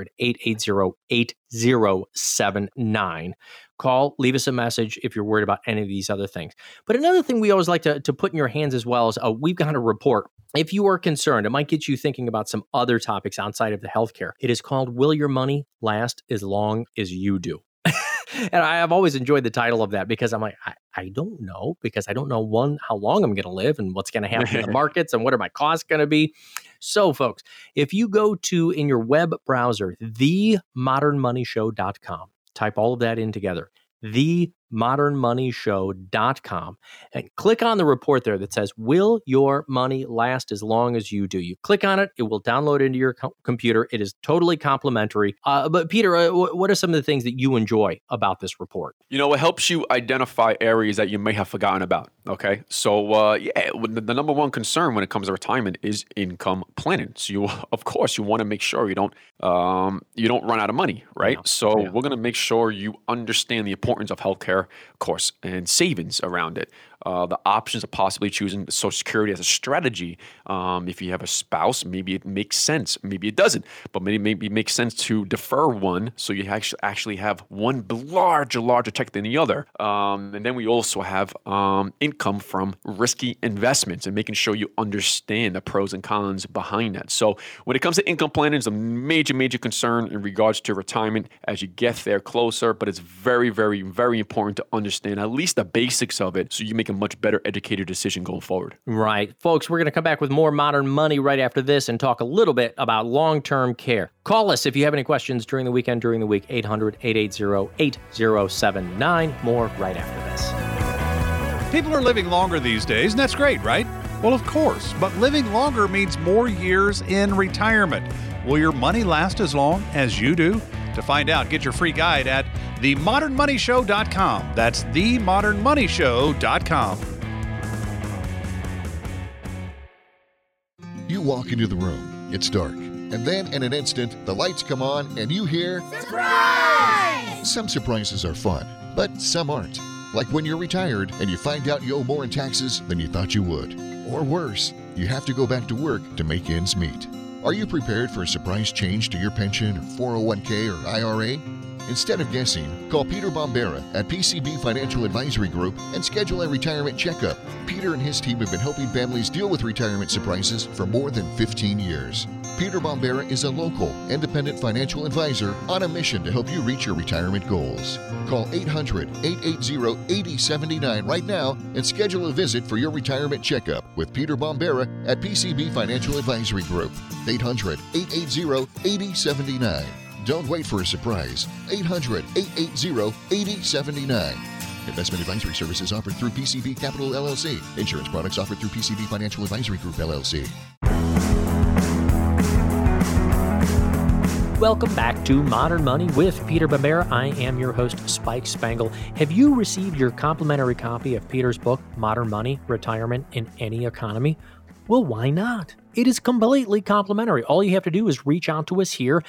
800-880-8079. Call, leave us a message if you're worried about any of these other things. But another thing we always like to put in your hands as well is we've got a report. If you are concerned, it might get you thinking about some other topics outside of the healthcare. It is called Will Your Money Last as Long as You Do? And I've always enjoyed the title of that because I'm like, I don't know, because I don't know, how long I'm going to live and what's going to happen in the markets and what are my costs going to be. So, folks, if you go to, in your web browser, themodernmoneyshow.com, type all of that in together, themodernmoneyshow.com, and click on the report there that says, Will Your Money Last as Long as You Do? You click on it, it will download into your computer. It is totally complimentary. But Peter, what are some of the things that you enjoy about this report? It helps you identify areas that you may have forgotten about. Okay. So, the number one concern when it comes to retirement is income planning. So of course, you want to make sure you don't run out of money, right? Yeah. So we're going to make sure you understand the importance of healthcare, of course, and savings around it. The options of possibly choosing Social Security as a strategy. If you have a spouse, maybe it makes sense. Maybe it doesn't. But maybe it makes sense to defer one so you actually have one larger check than the other. And then we also have income from risky investments and making sure you understand the pros and cons behind that. So when it comes to income planning, it's a major concern in regards to retirement as you get there closer. But it's very, very, very important to understand at least the basics of it so you make a much better educated decision going forward. Right. Folks, we're going to come back with more Modern Money right after this and talk a little bit about long-term care. Call us if you have any questions during the week, 800-880-8079. More right after this. People are living longer these days, and that's great, right? Well, of course, but living longer means more years in retirement. Will your money last as long as you do? To find out, get your free guide at themodernmoneyshow.com. That's themodernmoneyshow.com. You walk into the room, it's dark, and then in an instant, the lights come on and you hear, surprise! Some surprises are fun, but some aren't. Like when you're retired and you find out you owe more in taxes than you thought you would. Or worse, you have to go back to work to make ends meet. Are you prepared for a surprise change to your pension or 401k or IRA? Instead of guessing, call Peter Bombera at PCB Financial Advisory Group and schedule a retirement checkup. Peter and his team have been helping families deal with retirement surprises for more than 15 years. Peter Bombera is a local, independent financial advisor on a mission to help you reach your retirement goals. Call 800-880-8079 right now and schedule a visit for your retirement checkup with Peter Bombera at PCB Financial Advisory Group. 800-880-8079. Don't wait for a surprise. 800-880-8079. Investment advisory services offered through PCB Capital LLC. Insurance products offered through PCB Financial Advisory Group LLC. Welcome back to Modern Money with Peter Bombera. I am your host, Spike Spangle. Have you received your complimentary copy of Peter's book, Modern Money, Retirement in Any Economy? Well, why not? It is completely complimentary. All you have to do is reach out to us here,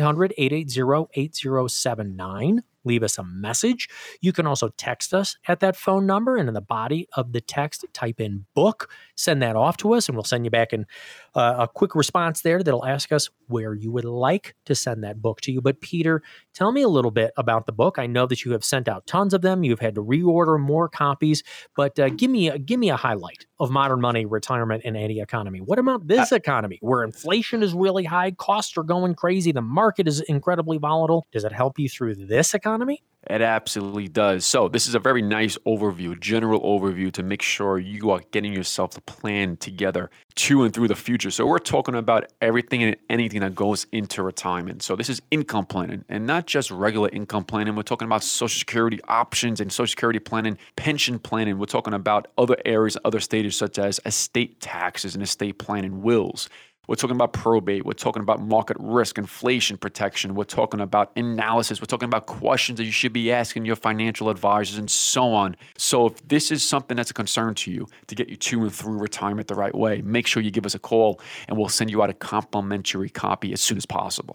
800-880-8079. Leave us a message. You can also text us at that phone number, and in the body of the text, type in book, send that off to us, and we'll send you back a quick response there that'll ask us where you would like to send that book to you. But Peter, tell me a little bit about the book. I know that you have sent out tons of them. You've had to reorder more copies, but give me a highlight of Modern Money, Retirement in Any Economy. What about this economy where inflation is really high, costs are going crazy, the market is incredibly volatile? Does it help you through this economy? It absolutely does. So this is a very nice overview, general overview to make sure you are getting yourself a plan together to and through the future. So we're talking about everything and anything that goes into retirement. So this is income planning and not just regular income planning. We're talking about Social Security options and Social Security planning, pension planning. We're talking about other areas, other stages such as estate taxes and estate planning, wills. We're talking about probate. We're talking about market risk, inflation protection. We're talking about analysis. We're talking about questions that you should be asking your financial advisors and so on. So if this is something that's a concern to you to get you to and through retirement the right way, make sure you give us a call and we'll send you out a complimentary copy as soon as possible.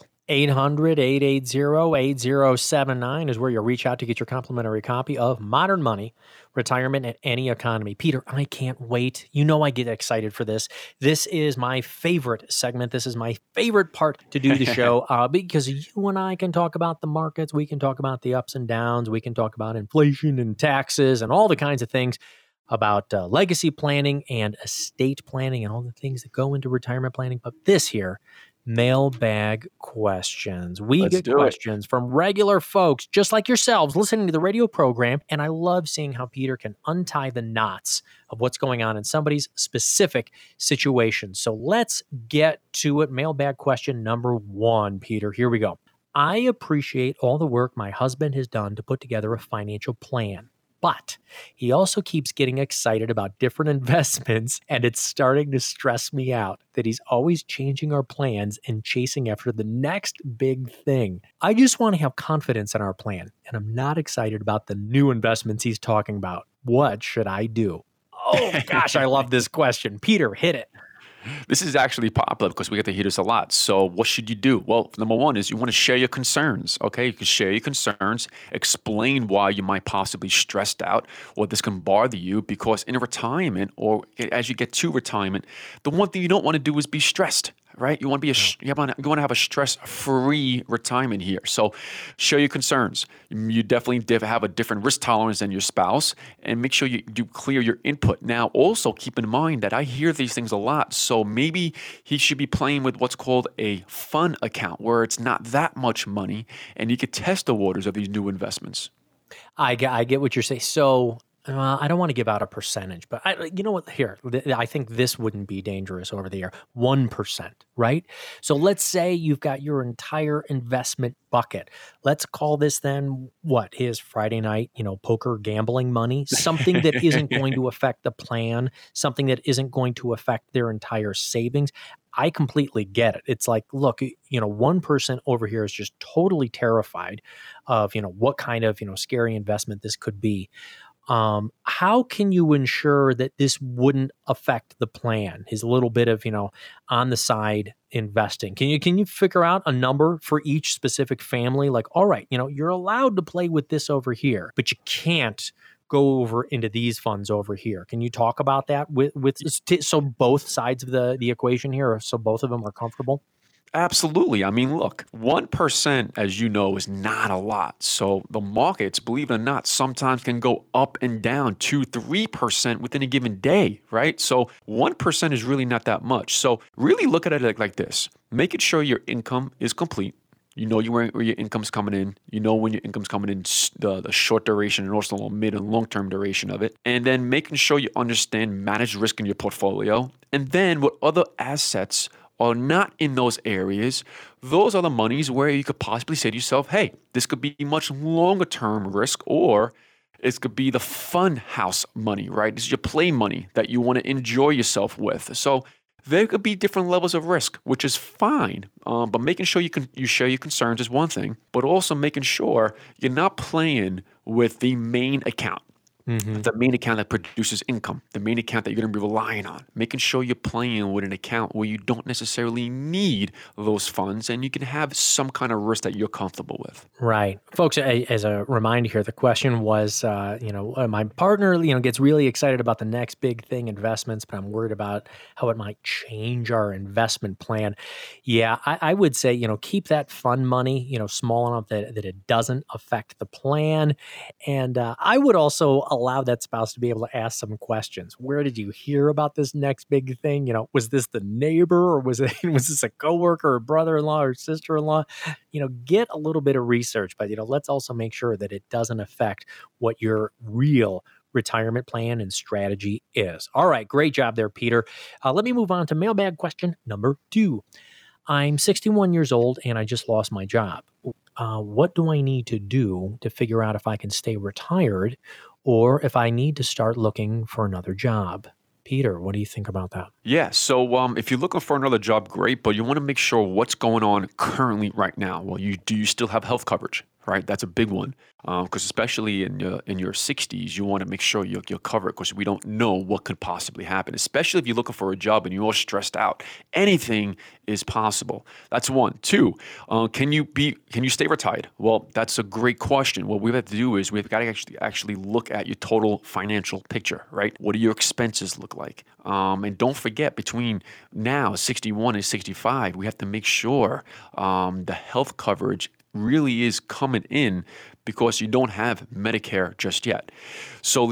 800-880-8079 is where you'll reach out to get your complimentary copy of Modern Money, Retirement in Any Economy. Peter, I can't wait. You know I get excited for this. This is my favorite segment. This is my favorite part to do the show because you and I can talk about the markets. We can talk about the ups and downs. We can talk about inflation and taxes and all the kinds of things about legacy planning and estate planning and all the things that go into retirement planning. But this here, mailbag questions. We get questions from regular folks just like yourselves listening to the radio program, and I love seeing how Peter can untie the knots of what's going on in somebody's specific situation. So let's get to it. Mailbag question number 1, Peter. Here we go. I appreciate all the work my husband has done to put together a financial plan. But he also keeps getting excited about different investments, and it's starting to stress me out that he's always changing our plans and chasing after the next big thing. I just want to have confidence in our plan, and I'm not excited about the new investments he's talking about. What should I do? Oh, gosh, I love this question. Peter, hit it. This is actually popular because we get to hear this a lot. So what should you do? Well, number one is you want to share your concerns, okay? You can share your concerns, explain why you might possibly stressed out or this can bother you, because in retirement or as you get to retirement, the one thing you don't want to do is be stressed. Right? You want to be you want to have a stress-free retirement here. So share your concerns. You definitely have a different risk tolerance than your spouse, and make sure you do clear your input. Now, also keep in mind that I hear these things a lot. So maybe he should be playing with what's called a fun account where it's not that much money, and you could test the waters of these new investments. I get what you're saying. So I don't want to give out a percentage, but you know what? Here, I think this wouldn't be dangerous over the air. 1%, right? So let's say you've got your entire investment bucket. Let's call this then what? His Friday night, poker gambling money, something that isn't going to affect the plan, something that isn't going to affect their entire savings. I completely get it. It's like, look, 1% over here is just totally terrified of, what kind of, scary investment this could be. How can you ensure that this wouldn't affect the plan? His little bit of, on the side investing. Can you figure out a number for each specific family? Like, all right, you're allowed to play with this over here, but you can't go over into these funds over here. Can you talk about that so both sides of the equation here, so both of them are comfortable? Absolutely. I mean, look, 1%, as you know, is not a lot. So the markets, believe it or not, sometimes can go up and down 2-3% within a given day, right? So 1% is really not that much. So really look at it like this. Making sure your income is complete. You know where your income's coming in. You know when your income's coming in, the short duration and also the mid and long-term duration of it. And then making sure you understand managed risk in your portfolio. And then what other assets are not in those areas, those are the monies where you could possibly say to yourself, hey, this could be much longer term risk, or it could be the fun house money, right? This is your play money that you want to enjoy yourself with. So there could be different levels of risk, which is fine. But making sure you share your concerns is one thing, but also making sure you're not playing with the main account. Mm-hmm. The main account that produces income, the main account that you're going to be relying on, making sure you're playing with an account where you don't necessarily need those funds and you can have some kind of risk that you're comfortable with. Right. Folks, as a reminder here, the question was, my partner, gets really excited about the next big thing, investments, but I'm worried about how it might change our investment plan. Yeah, I would say, keep that fun money, small enough that it doesn't affect the plan. And I would also allow that spouse to be able to ask some questions. Where did you hear about this next big thing? Was this the neighbor, or was this a coworker or brother-in-law or sister-in-law? Get a little bit of research, but let's also make sure that it doesn't affect what your real retirement plan and strategy is. All right, great job there, Peter. Let me move on to mailbag question number 2. I'm 61 years old and I just lost my job. What do I need to do to figure out if I can stay retired or if I need to start looking for another job? Peter, what do you think about that? Yeah, so if you're looking for another job, great, but you want to make sure what's going on currently right now. Well, do you still have health coverage, right? That's a big one, because especially in your 60s, you want to make sure you're covered, because we don't know what could possibly happen, especially if you're looking for a job and you're stressed out. Anything is possible. That's one. 2, can you stay retired? Well, that's a great question. What we have to do is we've got to actually look at your total financial picture, right? What do your expenses look like? And don't forget, between now 61 and 65, we have to make sure the health coverage really is coming in, because you don't have Medicare just yet. So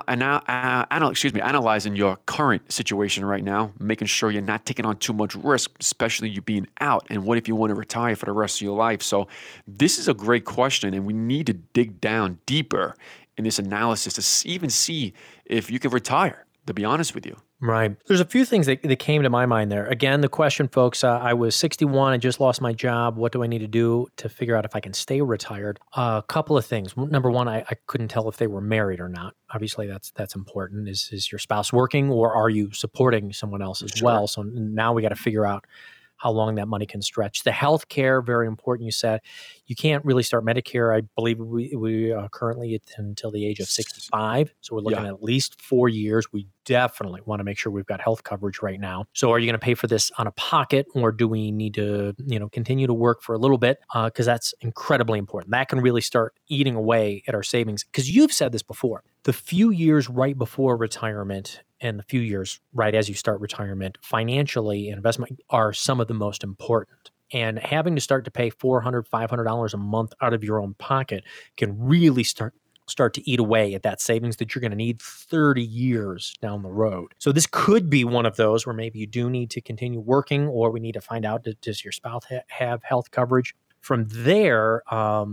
analyzing your current situation right now, making sure you're not taking on too much risk, especially you being out. And what if you want to retire for the rest of your life? So this is a great question, and we need to dig down deeper in this analysis to even see if you can retire, to be honest with you. Right. There's a few things that came to my mind there. Again, the question, folks, I was 61, I just lost my job. What do I need to do to figure out if I can stay retired? A couple of things. Number one, I couldn't tell if they were married or not. Obviously, that's important. Is your spouse working, or are you supporting someone else as well? So now we got to figure out how long that money can stretch. The health care, very important. You said you can't really start Medicare. I believe we are currently until the age of 65. So we're looking at least 4 years. We definitely want to make sure we've got health coverage right now. So are you going to pay for this out of pocket, or do we need to, continue to work for a little bit? Because that's incredibly important. That can really start eating away at our savings. Because you've said this before, the few years right before retirement and the few years right as you start retirement, financially and investment are some of the most important. And having to start to pay $400, $500 a month out of your own pocket can really start to eat away at that savings that you're going to need 30 years down the road. So this could be one of those where maybe you do need to continue working, or we need to find out, does your spouse have health coverage? From there,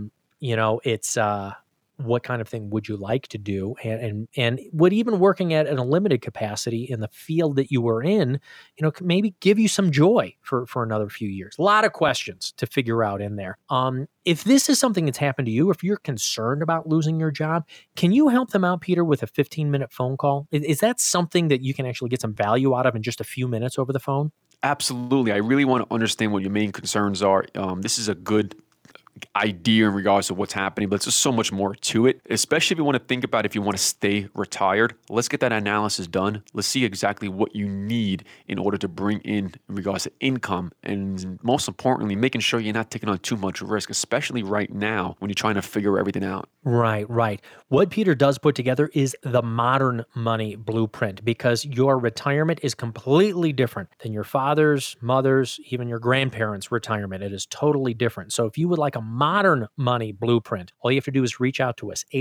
it's what kind of thing would you like to do? And would even working at a limited capacity in the field that you were in, maybe give you some joy for another few years. A lot of questions to figure out in there. If this is something that's happened to you, if you're concerned about losing your job, can you help them out, Peter, with a 15-minute phone call? Is that something that you can actually get some value out of in just a few minutes over the phone? Absolutely. I really want to understand what your main concerns are. This is a good idea in regards to what's happening, but there's just so much more to it, especially if you want to think about if you want to stay retired. Let's get that analysis done. Let's see exactly what you need in order to bring in regards to income, and most importantly, making sure you're not taking on too much risk, especially right now when you're trying to figure everything out. Right. What Peter does put together is the modern money blueprint, because your retirement is completely different than your father's, mother's, even your grandparents' retirement. It is totally different. So if you would like a modern money blueprint, all you have to do is reach out to us,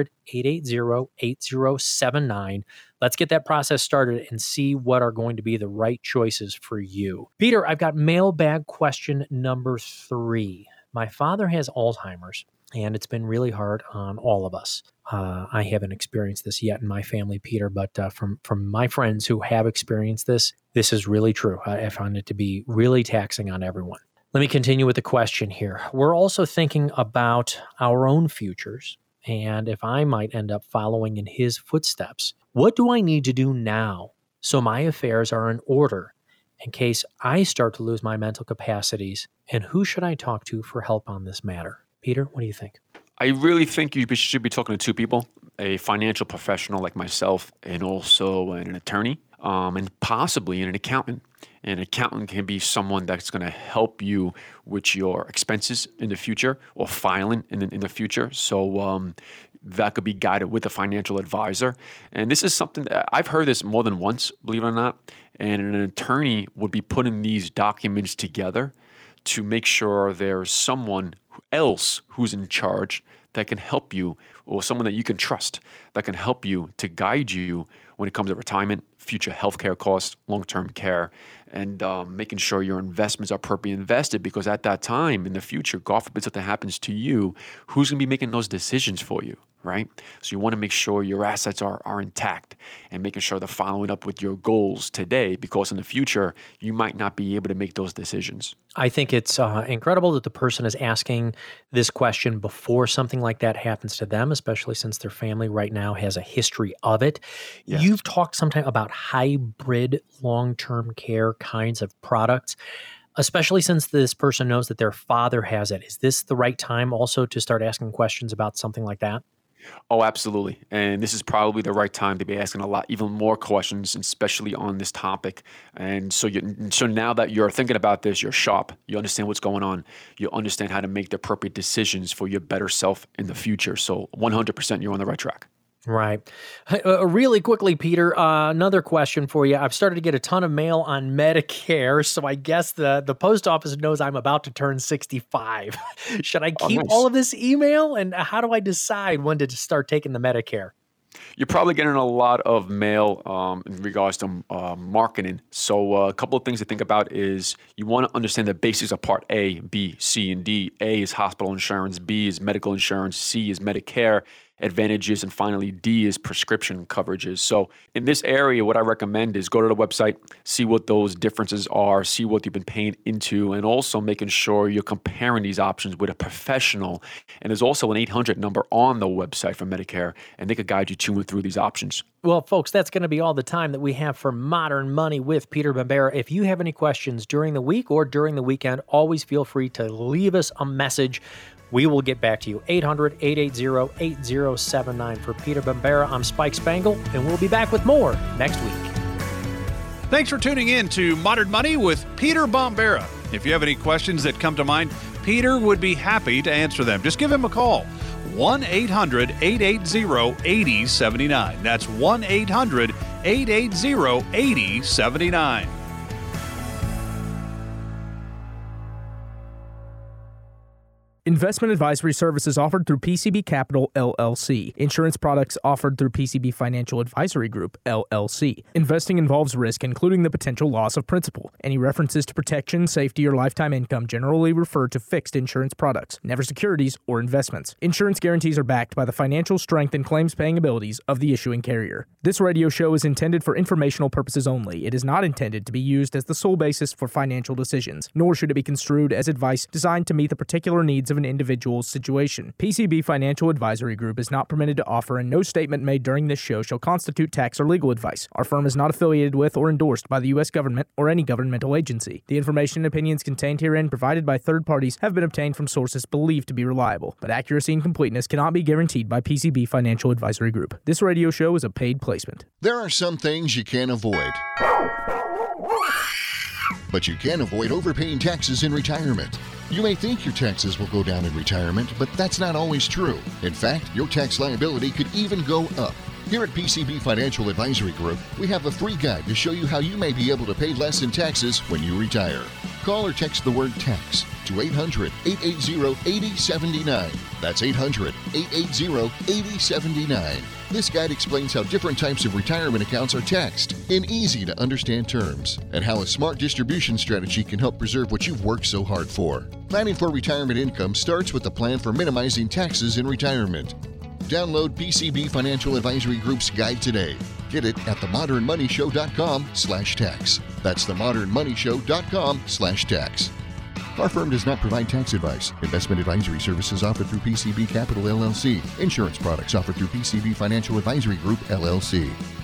800-880-8079. Let's get that process started and see what are going to be the right choices for you. Peter, I've got mailbag question number 3. My father has Alzheimer's, and it's been really hard on all of us. I haven't experienced this yet in my family, Peter, but from my friends who have experienced this is really true. I found it to be really taxing on everyone. Let me continue with the question here. We're also thinking about our own futures, and if I might end up following in his footsteps. What do I need to do now so my affairs are in order in case I start to lose my mental capacities? And who should I talk to for help on this matter? Peter, what do you think? I really think you should be talking to 2 people, a financial professional like myself and also an attorney, and possibly an accountant. An accountant can be someone that's going to help you with your expenses in the future, or filing in the future. So that could be guided with a financial advisor. And this is something that I've heard this more than once, believe it or not. And an attorney would be putting these documents together to make sure there's someone else who's in charge that can help you, or someone that you can trust that can help you to guide you when it comes to retirement, future healthcare costs, long-term care, and making sure your investments are appropriately invested, because at that time in the future, God forbid something happens to you, who's going to be making those decisions for you, right? So you want to make sure your assets are intact and making sure they're following up with your goals today, because in the future, you might not be able to make those decisions. I think it's incredible that the person is asking this question before something like that happens to them, especially since their family right now has a history of it. Yes. You've talked sometime about hybrid long-term care kinds of products, especially since this person knows that their father has it. Is this the right time also to start asking questions about something like that? Oh, absolutely. And this is probably the right time to be asking even more questions, especially on this topic. And so now that you're thinking about this, you're sharp. You understand what's going on. You understand how to make the appropriate decisions for your better self in the future. So 100% you're on the right track. Right. Really quickly, Peter, another question for you. I've started to get a ton of mail on Medicare, so I guess the post office knows I'm about to turn 65. Should I keep all of this email? And how do I decide when to start taking the Medicare? You're probably getting a lot of mail in regards to marketing. So a couple of things to think about is you want to understand the basics of Part A, B, C, and D. A is hospital insurance, B is medical insurance, C is Medicare Advantages, and finally D is prescription coverages. So in this area, what I recommend is go to the website, see what those differences are, see what you've been paying into, and also making sure you're comparing these options with a professional. And there's also an 800 number on the website for Medicare, and they could guide you to and through these options. Well, folks, that's going to be all the time that we have for Modern Money with Peter Bambera. If you have any questions during the week or during the weekend, always feel free to leave us a message. We will get back to you. 800-880-8079. For Peter Bambera, I'm Spike Spangle, and we'll be back with more next week. Thanks for tuning in to Modern Money with Peter Bambera. If you have any questions that come to mind, Peter would be happy to answer them. Just give him a call. 1-800-880-8079. That's 1-800-880-8079. Investment advisory services offered through PCB Capital, LLC. Insurance products offered through PCB Financial Advisory Group, LLC. Investing involves risk, including the potential loss of principal. Any references to protection, safety, or lifetime income generally refer to fixed insurance products, never securities or investments. Insurance guarantees are backed by the financial strength and claims-paying abilities of the issuing carrier. This radio show is intended for informational purposes only. It is not intended to be used as the sole basis for financial decisions, nor should it be construed as advice designed to meet the particular needs of an individual's situation. PCB Financial Advisory Group is not permitted to offer, and no statement made during this show shall constitute tax or legal advice. Our firm is not affiliated with or endorsed by the U.S. government or any governmental agency. The information and opinions contained herein provided by third parties have been obtained from sources believed to be reliable, but accuracy and completeness cannot be guaranteed by PCB Financial Advisory Group. This radio show is a paid placement. There are some things you can't avoid, but you can avoid overpaying taxes in retirement. You may think your taxes will go down in retirement, but that's not always true. In fact, your tax liability could even go up. Here at PCB Financial Advisory Group, we have a free guide to show you how you may be able to pay less in taxes when you retire. Call or text the word tax to 800-880-8079. That's 800-880-8079. This guide explains how different types of retirement accounts are taxed in easy-to-understand terms, and how a smart distribution strategy can help preserve what you've worked so hard for. Planning for retirement income starts with a plan for minimizing taxes in retirement. Download PCB Financial Advisory Group's guide today. Get it at themodernmoneyshow.com/tax. That's themodernmoneyshow.com/tax. Our firm does not provide tax advice. Investment advisory services offered through PCB Capital, LLC. Insurance products offered through PCB Financial Advisory Group, LLC.